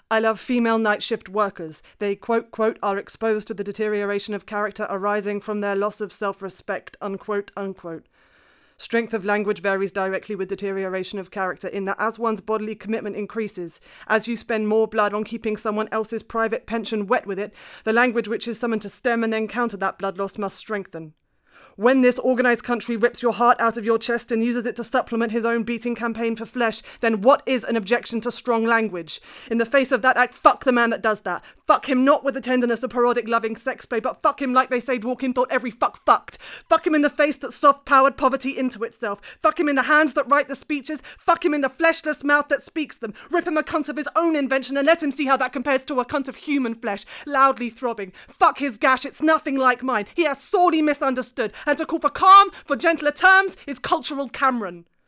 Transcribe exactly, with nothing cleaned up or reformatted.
I love female night shift workers. They, quote, quote, are exposed to the deterioration of character arising from their loss of self-respect, unquote, unquote. Strength of language varies directly with deterioration of character in that as one's bodily commitment increases, as you spend more blood on keeping someone else's private pension wet with it, the language which is summoned to stem and then counter that blood loss must strengthen. When this organised country rips your heart out of your chest and uses it to supplement his own beating campaign for flesh, then what is an objection to strong language? In the face of that act, fuck the man that does that. Fuck him not with the tenderness of parodic loving sex play, but fuck him like they say Dworkin thought every fuck fucked. Fuck him in the face that soft-powered poverty into itself. Fuck him in the hands that write the speeches. Fuck him in the fleshless mouth that speaks them. Rip him a cunt of his own invention and let him see how that compares to a cunt of human flesh, loudly throbbing. Fuck his gash, it's nothing like mine. He has sorely misunderstood. And to call for calm, for gentler terms, is cultural Cameron.